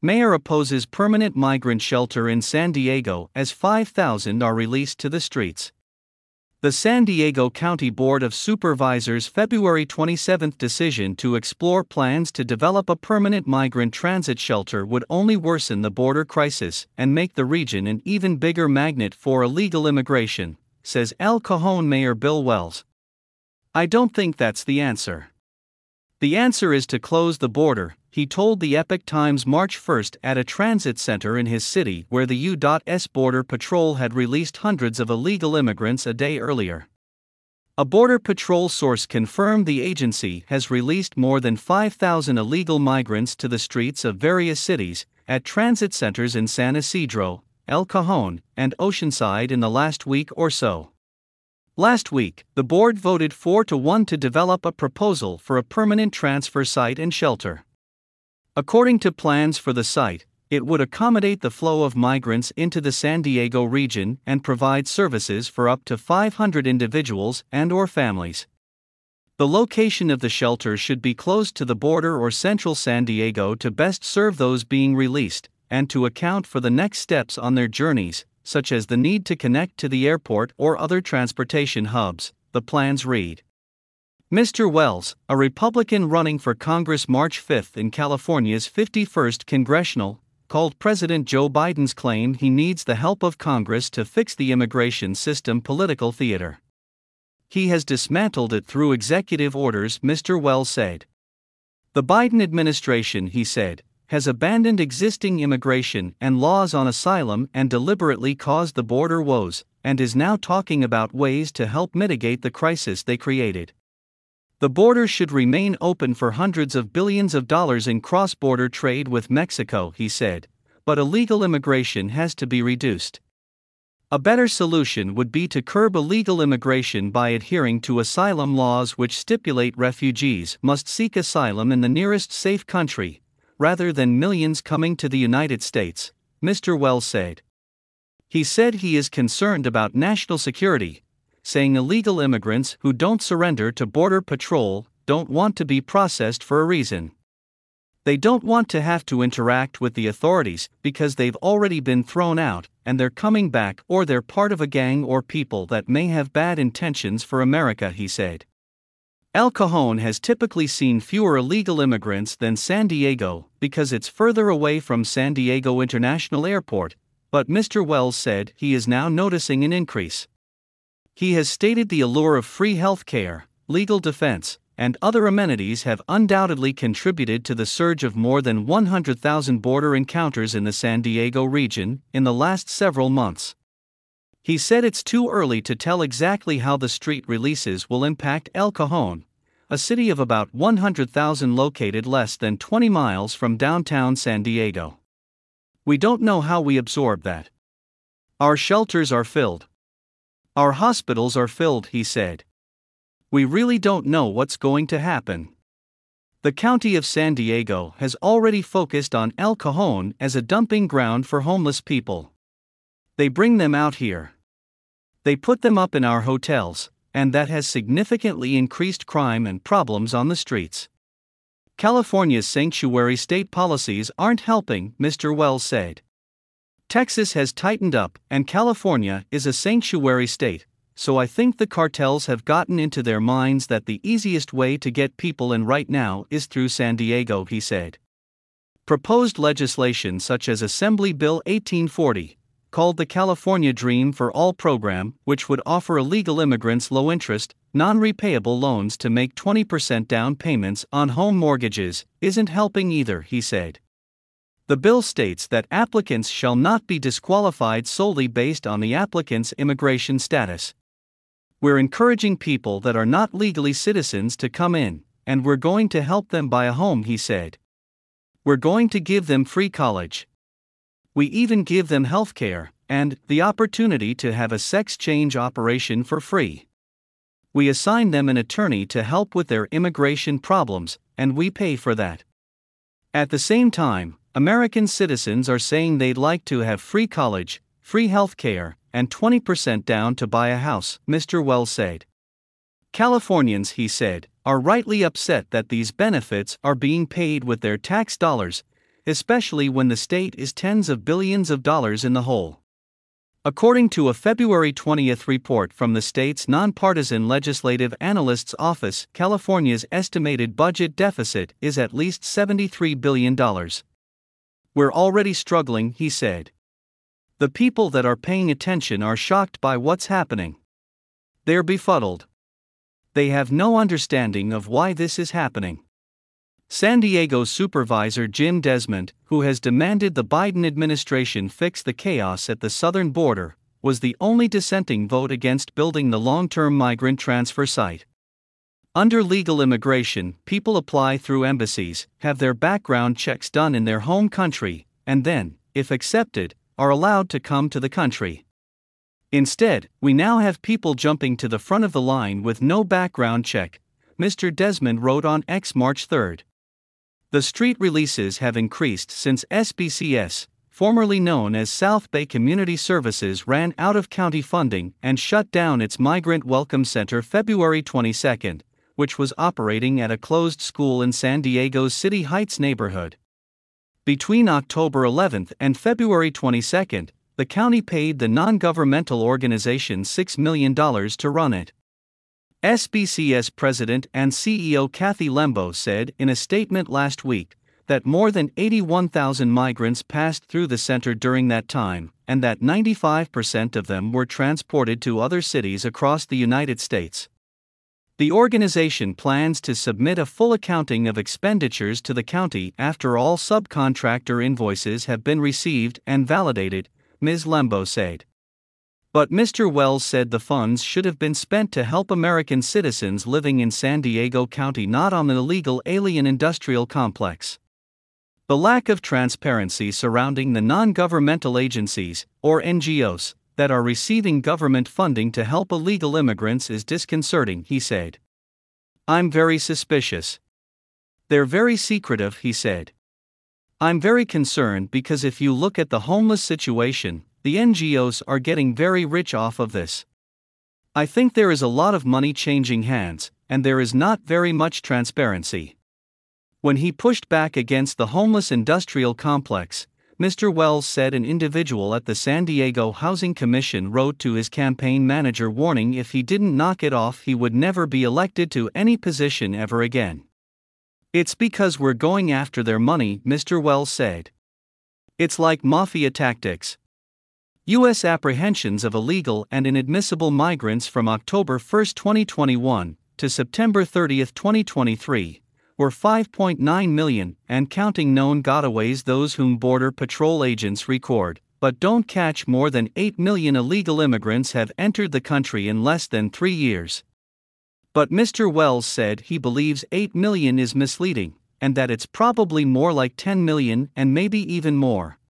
Mayor opposes permanent migrant shelter in San Diego as 5,000 are released to the streets. The San Diego County Board of Supervisors' February 27 decision to explore plans to develop a permanent migrant transit shelter would only worsen the border crisis and make the region an even bigger magnet for illegal immigration, says El Cajon Mayor Bill Wells. "I don't think that's the answer. The answer is to close the border," he told the Epoch Times March 1 at a transit center in his city where the U.S. Border Patrol had released hundreds of illegal immigrants a day earlier. A Border Patrol source confirmed the agency has released more than 5,000 illegal migrants to the streets of various cities, at transit centers in San Isidro, El Cajon, and Oceanside in the last week or so. Last week, the board voted 4-1 to develop a proposal for a permanent transfer site and shelter. According to plans for the site, it would accommodate the flow of migrants into the San Diego region and provide services for up to 500 individuals and/or families. The location of the shelter should be close to the border or central San Diego to best serve those being released, and to account for the next steps on their journeys, such as the need to connect to the airport or other transportation hubs, the plans read. Mr. Wells, a Republican running for Congress March 5 in California's 51st Congressional, called President Joe Biden's claim he needs the help of Congress to fix the immigration system political theater. He has dismantled it through executive orders, Mr. Wells said. The Biden administration, he said, has abandoned existing immigration and laws on asylum and deliberately caused the border woes, and is now talking about ways to help mitigate the crisis they created. The border should remain open for hundreds of billions of dollars in cross-border trade with Mexico, he said, but illegal immigration has to be reduced. A better solution would be to curb illegal immigration by adhering to asylum laws which stipulate refugees must seek asylum in the nearest safe country, rather than millions coming to the United States, Mr. Wells said. He said he is concerned about national security, saying illegal immigrants who don't surrender to Border Patrol don't want to be processed for a reason. They don't want to have to interact with the authorities because they've already been thrown out and they're coming back, or they're part of a gang or people that may have bad intentions for America, he said. El Cajon has typically seen fewer illegal immigrants than San Diego because it's further away from San Diego International Airport, but Mr. Wells said he is now noticing an increase. He has stated the allure of free health care, legal defense, and other amenities have undoubtedly contributed to the surge of more than 100,000 border encounters in the San Diego region in the last several months. He said it's too early to tell exactly how the street releases will impact El Cajon, a city of about 100,000 located less than 20 miles from downtown San Diego. We don't know how we absorb that. Our shelters are filled. Our hospitals are filled, he said. We really don't know what's going to happen. The county of San Diego has already focused on El Cajon as a dumping ground for homeless people. They bring them out here. They put them up in our hotels, and that has significantly increased crime and problems on the streets. California's sanctuary state policies aren't helping, Mr. Wells said. Texas has tightened up, and California is a sanctuary state, so I think the cartels have gotten into their minds that the easiest way to get people in right now is through San Diego, he said. Proposed legislation such as Assembly Bill 1840, called the California Dream for All program, which would offer illegal immigrants low-interest, non-repayable loans to make 20% down payments on home mortgages, isn't helping either, he said. The bill states that applicants shall not be disqualified solely based on the applicant's immigration status. We're encouraging people that are not legally citizens to come in, and we're going to help them buy a home, he said. We're going to give them free college. We even give them health care, and the opportunity to have a sex change operation for free. We assign them an attorney to help with their immigration problems, and we pay for that. At the same time, American citizens are saying they'd like to have free college, free health care, and 20% down to buy a house, Mr. Wells said. Californians, he said, are rightly upset that these benefits are being paid with their tax dollars, especially when the state is tens of billions of dollars in the hole. According to a February 20 report from the state's nonpartisan Legislative Analyst's Office, California's estimated budget deficit is at least $73 billion. We're already struggling, he said. The people that are paying attention are shocked by what's happening. They're befuddled. They have no understanding of why this is happening. San Diego Supervisor Jim Desmond, who has demanded the Biden administration fix the chaos at the southern border, was the only dissenting vote against building the long-term migrant transfer site. Under legal immigration, people apply through embassies, have their background checks done in their home country, and then, if accepted, are allowed to come to the country. Instead, we now have people jumping to the front of the line with no background check, Mr. Desmond wrote on X March 3. The street releases have increased since SBCS, formerly known as South Bay Community Services, ran out of county funding and shut down its Migrant Welcome Center February 22, which was operating at a closed school in San Diego's City Heights neighborhood. Between October 11 and February 22, the county paid the non-governmental organization $6 million to run it. SBCS President and CEO Kathy Lembo said in a statement last week that more than 81,000 migrants passed through the center during that time, and that 95% of them were transported to other cities across the United States. The organization plans to submit a full accounting of expenditures to the county after all subcontractor invoices have been received and validated, Ms. Lembo said. But Mr. Wells said the funds should have been spent to help American citizens living in San Diego County, not on the illegal alien industrial complex. The lack of transparency surrounding the non-governmental agencies, or NGOs, that are receiving government funding to help illegal immigrants is disconcerting, he said. I'm very suspicious. They're very secretive, he said. I'm very concerned because if you look at the homeless situation, the NGOs are getting very rich off of this. I think there is a lot of money changing hands, and there is not very much transparency. When he pushed back against the homeless industrial complex, Mr. Wells said an individual at the San Diego Housing Commission wrote to his campaign manager warning if he didn't knock it off he would never be elected to any position ever again. It's because we're going after their money, Mr. Wells said. It's like mafia tactics. U.S. apprehensions of illegal and inadmissible migrants from October 1, 2021, to September 30, 2023, were 5.9 million, and counting. Known gotaways, those whom Border Patrol agents record, but don't catch. More than 8 million illegal immigrants have entered the country in less than 3 years. But Mr. Wells said he believes 8 million is misleading, and that it's probably more like 10 million and maybe even more.